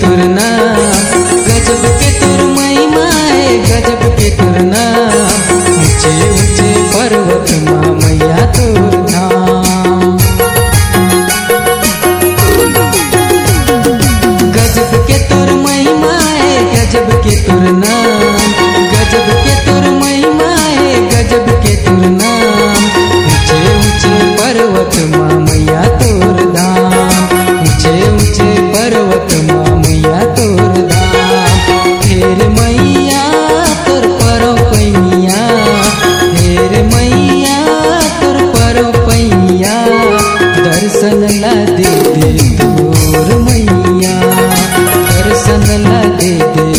तोर नाम, गजब के तोर महिमा है, गजब के तोर नाम। ऊंचे ऊंचे पर्वत माँ मैया तोर धाम। गजब के तोर महिमा है, गजब के तोर नाम, गजब के तोर महिमा है, गजब के तोर नाम। ऊंचे ऊंचे पर्वत माँ मैया तोर धाम, ऊंचे ऊंचे पर्वत माँ मैया तोर धाम। हेर मैया तोर परो पैया, हेर मैया तोर परो पैया। दर्शन ला दे दे तोर मैया, दर्शन ला दे दे